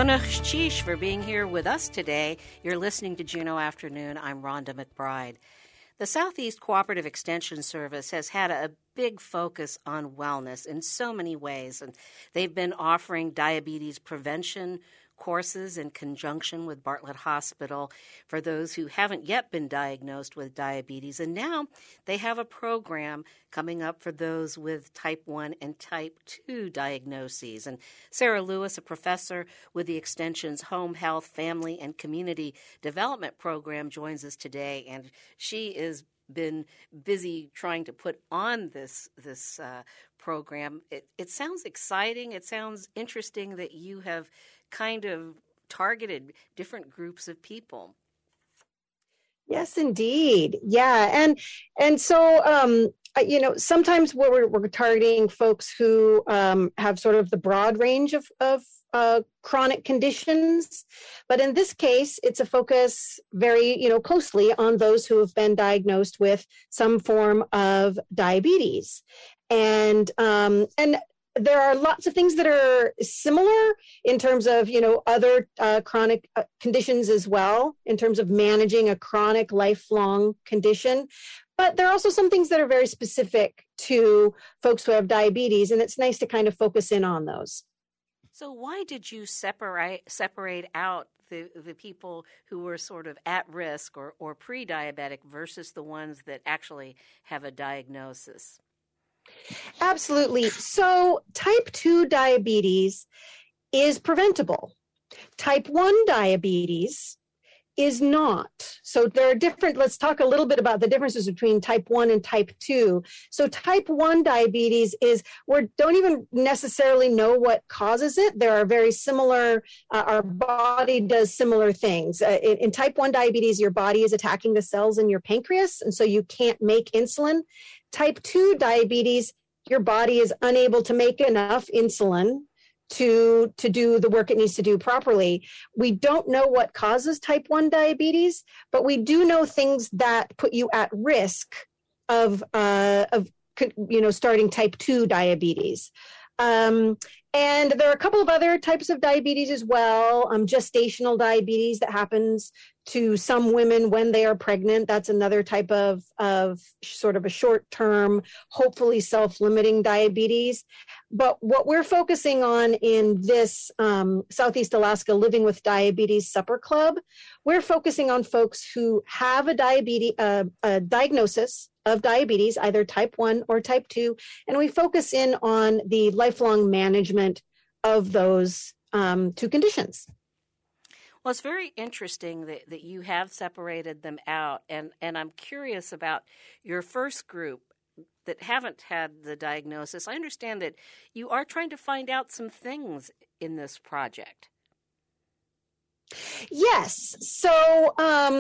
Yonah Chish for being here with us today. You're listening to Juneau Afternoon. I'm Rhonda McBride. The Southeast Cooperative Extension Service has had a big focus on wellness in so many ways, and they've been offering diabetes prevention courses in conjunction with Bartlett Hospital for those who haven't yet been diagnosed with diabetes. And now they have a program coming up for those with type 1 and type 2 diagnoses. And Sarah Lewis, a professor with the Extension's Home Health, Family, and Community Development Program, joins us today. And she is been busy trying to put on this program. It sounds exciting. It sounds interesting that you have kind of targeted different groups of people. Yes, indeed. Yeah. And so, sometimes we're targeting folks who have sort of the broad range of chronic conditions. But in this case, it's a focus very, closely on those who have been diagnosed with some form of diabetes. And there are lots of things that are similar in terms of, other chronic conditions as well, in terms of managing a chronic lifelong condition. But there are also some things that are very specific to folks who have diabetes, and it's nice to kind of focus in on those. So why did you separate out the people who were sort of at risk or pre-diabetic versus the ones that actually have a diagnosis? Absolutely. So type 2 diabetes is preventable. Type 1 diabetes is not. So there are let's talk a little bit about the differences between type 1 and type 2. So type 1 diabetes we don't even necessarily know what causes it. There are very similar, our body does similar things. In type 1 diabetes, your body is attacking the cells in your pancreas, and so you can't make insulin. Type 2 diabetes, your body is unable to make enough insulin to do the work it needs to do properly. We don't know what causes type 1 diabetes, but we do know things that put you at risk of starting type 2 diabetes. And there are a couple of other types of diabetes as well. Gestational diabetes that happens to some women when they are pregnant. That's another type of sort of a short-term, hopefully self-limiting diabetes. But what we're focusing on in this Southeast Alaska Living with Diabetes Supper Club, we're focusing on folks who have a diagnosis of diabetes, either type 1 or type 2, and we focus in on the lifelong management of those two conditions. Well, it's very interesting that you have separated them out, and I'm curious about your first group that haven't had the diagnosis. I understand that you are trying to find out some things in this project. Yes. So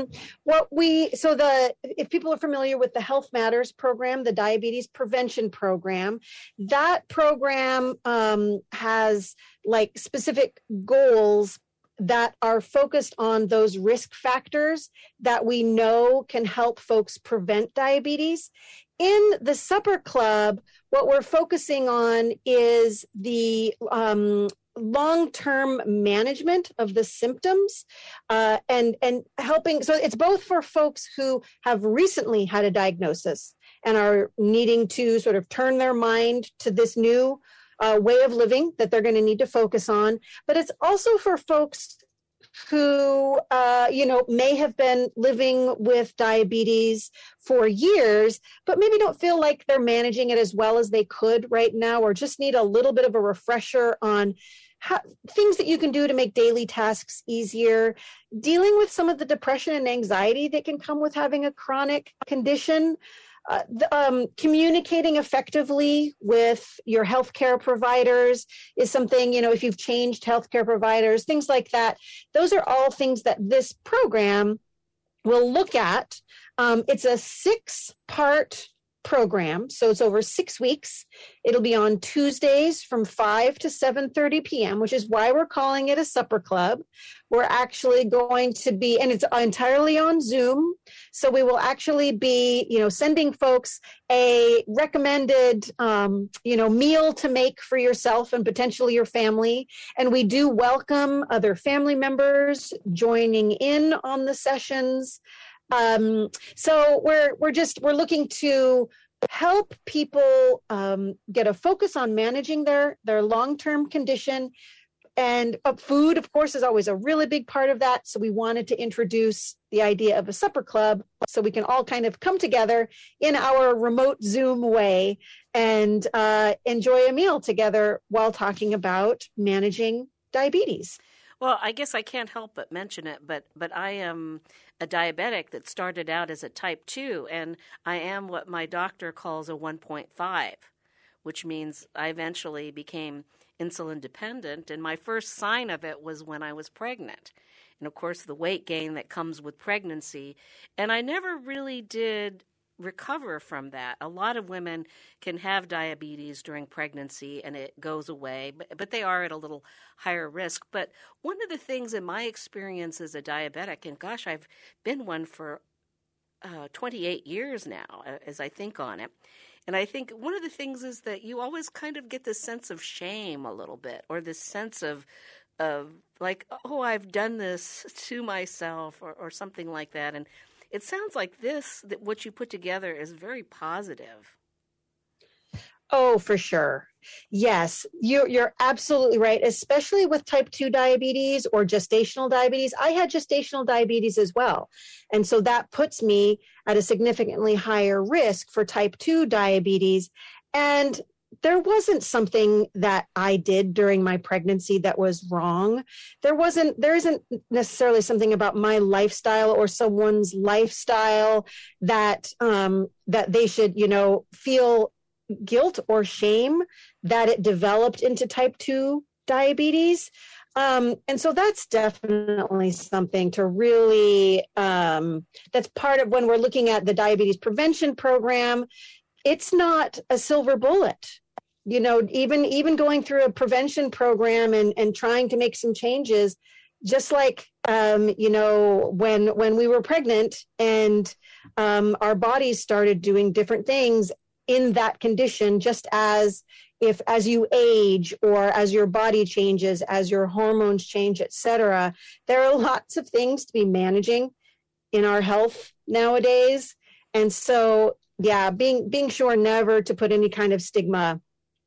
if people are familiar with the Health Matters program, the diabetes prevention program, that program has specific goals that are focused on those risk factors that we know can help folks prevent diabetes. In the Supper Club, what we're focusing on is the long-term management of the symptoms and helping. So it's both for folks who have recently had a diagnosis and are needing to sort of turn their mind to this new way of living that they're going to need to focus on. But it's also for folks who, may have been living with diabetes for years, but maybe don't feel like they're managing it as well as they could right now, or just need a little bit of a refresher on things that you can do to make daily tasks easier, dealing with some of the depression and anxiety that can come with having a chronic condition. Communicating effectively with your healthcare providers is something, if you've changed healthcare providers, things like that. Those are all things that this program will look at. It's a 6-part program. So it's over 6 weeks. It'll be on Tuesdays from 5 to 7:30 p.m., which is why we're calling it a supper club. We're actually going to be, and it's entirely on Zoom. So we will actually be, sending folks a recommended, meal to make for yourself and potentially your family. And we do welcome other family members joining in on the sessions. So we're looking to help people get a focus on managing their long-term condition. And food, of course, is always a really big part of that. So we wanted to introduce the idea of a supper club so we can all kind of come together in our remote Zoom way and enjoy a meal together while talking about managing diabetes. Well, I guess I can't help but mention it, but I am a diabetic that started out as a type 2, and I am what my doctor calls a 1.5, which means I eventually became insulin dependent, and my first sign of it was when I was pregnant. And of course, the weight gain that comes with pregnancy, and I never really did recover from that. A lot of women can have diabetes during pregnancy and it goes away, but they are at a little higher risk. But one of the things in my experience as a diabetic, and gosh, I've been one for 28 years now, as I think on it, and I think one of the things is that you always kind of get this sense of shame a little bit, or this sense of like, oh, I've done this to myself, or something like that. And it sounds like that what you put together is very positive. Oh, for sure. Yes, you're absolutely right, especially with type 2 diabetes or gestational diabetes. I had gestational diabetes as well. And so that puts me at a significantly higher risk for type 2 diabetes. And there wasn't something that I did during my pregnancy that was wrong. There isn't necessarily something about my lifestyle or someone's lifestyle that they should, feel guilt or shame that it developed into type 2 diabetes. And so that's definitely something to really, that's part of when we're looking at the diabetes prevention program. It's not a silver bullet. Even going through a prevention program and trying to make some changes, just like, when we were pregnant and our bodies started doing different things in that condition, just as you age or as your body changes, as your hormones change, et cetera, there are lots of things to be managing in our health nowadays. And so, yeah, being sure never to put any kind of stigma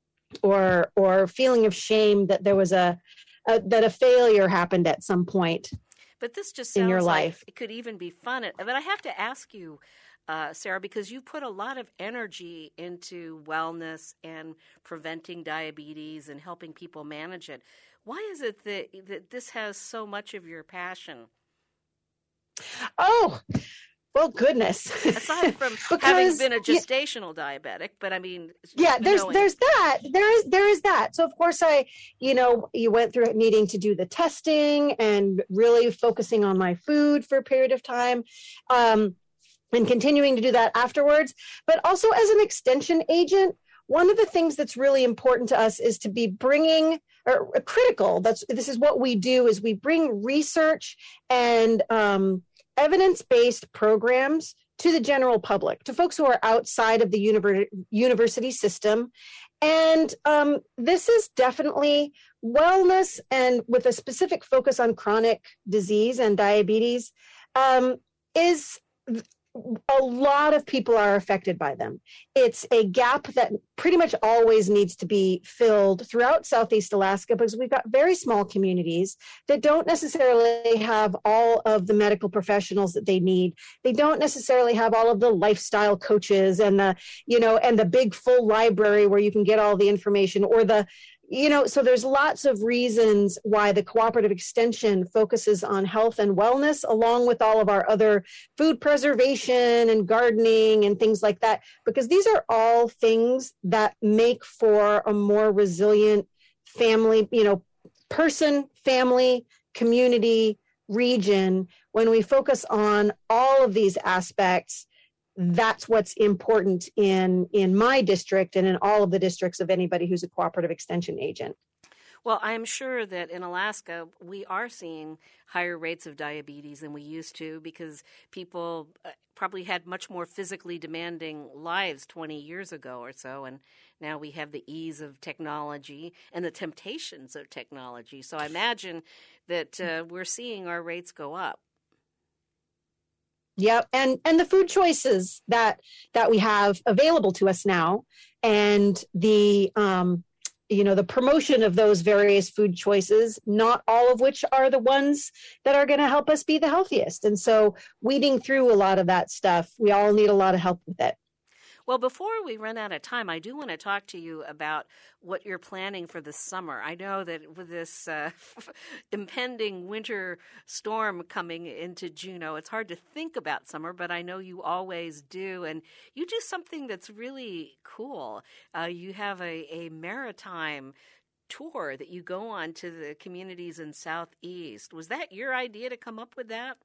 or feeling of shame that there was that a failure happened at some point. But this just sounds in your like life. It could even be fun. But I have to ask you, Sarah, because you put a lot of energy into wellness and preventing diabetes and helping people manage it. Why is it that this has so much of your passion? Oh, well, goodness. Aside from having been a gestational diabetic, but I mean, yeah, there's that. There is that. So of course you went through needing to do the testing and really focusing on my food for a period of time. And continuing to do that afterwards, but also as an extension agent, one of the things that's really important to us is to be bringing critical. This is what we do is we bring research and evidence-based programs to the general public, to folks who are outside of the university system. And this is definitely wellness, and with a specific focus on chronic disease and diabetes, is a lot of people are affected by them. It's a gap that pretty much always needs to be filled throughout Southeast Alaska because we've got very small communities that don't necessarily have all of the medical professionals that they need. They don't necessarily have all of the lifestyle coaches and the big full library where you can get all the information, or so there's lots of reasons why the cooperative extension focuses on health and wellness, along with all of our other food preservation and gardening and things like that, because these are all things that make for a more resilient family, person, family, community, region. When we focus on all of these aspects, that's what's important in my district and in all of the districts of anybody who's a cooperative extension agent. Well, I'm sure that in Alaska, we are seeing higher rates of diabetes than we used to because people probably had much more physically demanding lives 20 years ago or so. And now we have the ease of technology and the temptations of technology. So I imagine that we're seeing our rates go up. Yeah, and the food choices that we have available to us now, and the the promotion of those various food choices, not all of which are the ones that are going to help us be the healthiest. And so weeding through a lot of that stuff, we all need a lot of help with it. Well, before we run out of time, I do want to talk to you about what you're planning for the summer. I know that with this impending winter storm coming into Juneau, it's hard to think about summer, but I know you always do. And you do something that's really cool. You have a maritime tour that you go on to the communities in Southeast. Was that your idea to come up with that?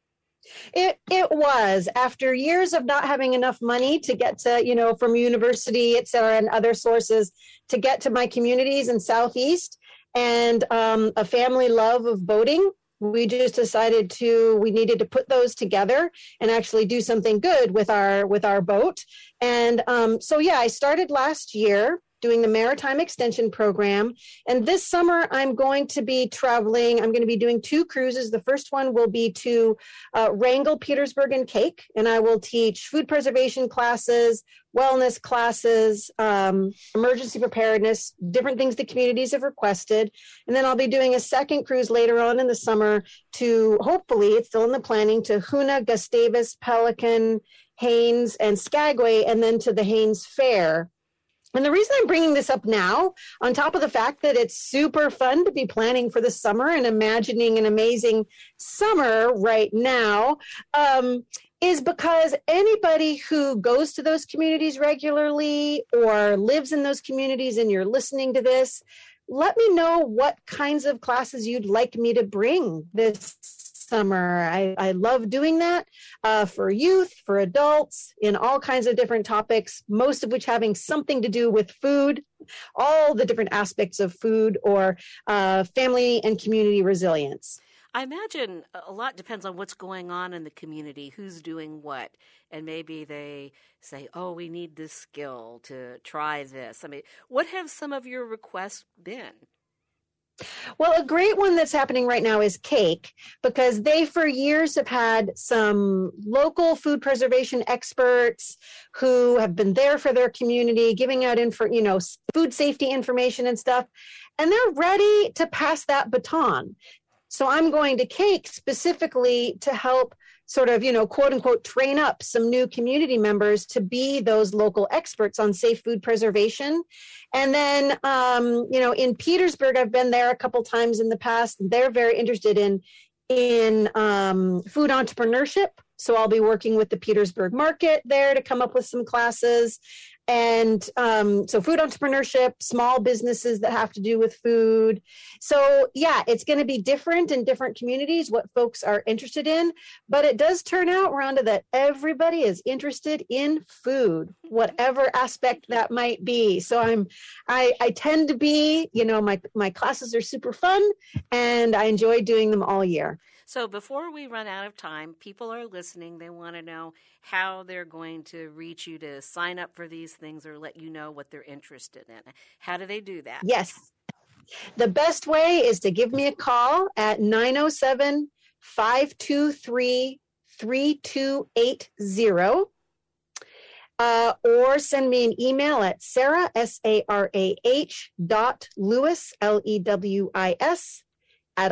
It was, after years of not having enough money to get to, from university, et cetera, and other sources to get to my communities in Southeast, and a family love of boating. We just decided we needed to put those together and actually do something good with our boat. And I started last year doing the Maritime Extension Program. And this summer, I'm going to be traveling. I'm going to be doing 2 cruises. The first one will be to Wrangell, Petersburg, and Cake. And I will teach food preservation classes, wellness classes, emergency preparedness, different things the communities have requested. And then I'll be doing a second cruise later on in the summer to, hopefully, it's still in the planning, to Hoonah, Gustavus, Pelican, Haines, and Skagway, and then to the Haines Fair. And the reason I'm bringing this up now, on top of the fact that it's super fun to be planning for the summer and imagining an amazing summer right now, is because anybody who goes to those communities regularly or lives in those communities and you're listening to this, let me know what kinds of classes you'd like me to bring this summer. I love doing that for youth, for adults, in all kinds of different topics, most of which having something to do with food, all the different aspects of food or family and community resilience. I imagine a lot depends on what's going on in the community, who's doing what, and maybe they say, oh, we need this skill to try this. I mean, what have some of your requests been? Well, a great one that's happening right now is Cake, because they for years have had some local food preservation experts who have been there for their community, giving out food safety information and stuff, and they're ready to pass that baton. So I'm going to Cake specifically to help sort of, quote unquote, train up some new community members to be those local experts on safe food preservation. And then, in Petersburg, I've been there a couple times in the past. They're very interested in food entrepreneurship. So I'll be working with the Petersburg market there to come up with some classes. And so food entrepreneurship, small businesses that have to do with food. So yeah, it's going to be different in different communities, what folks are interested in. But it does turn out, Rhonda, that everybody is interested in food, whatever aspect that might be. So I tend to be, my classes are super fun and I enjoy doing them all year. So before we run out of time, people are listening. They want to know how they're going to reach you to sign up for these things or let you know what they're interested in. How do they do that? Yes. The best way is to give me a call at 907-523-3280. Or send me an email at Sarah, SARAH, .Lewis, LEWIS, at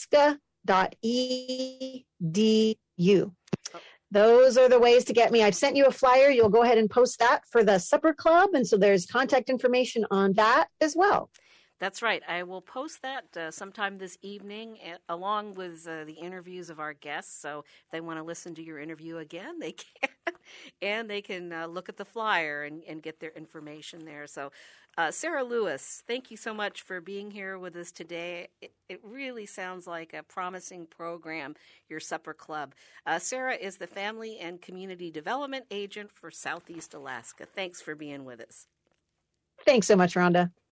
alaska.edu. Those are the ways to get me. I've sent you a flyer. You'll go ahead and post that for the supper club. And so there's contact information on that as well. That's right. I will post that sometime this evening along with the interviews of our guests. So if they want to listen to your interview again, they can. and they can look at the flyer and get their information there. So, Sarah Lewis, thank you so much for being here with us today. It really sounds like a promising program, your supper club. Sarah is the Family and Community Development Agent for Southeast Alaska. Thanks for being with us. Thanks so much, Rhonda.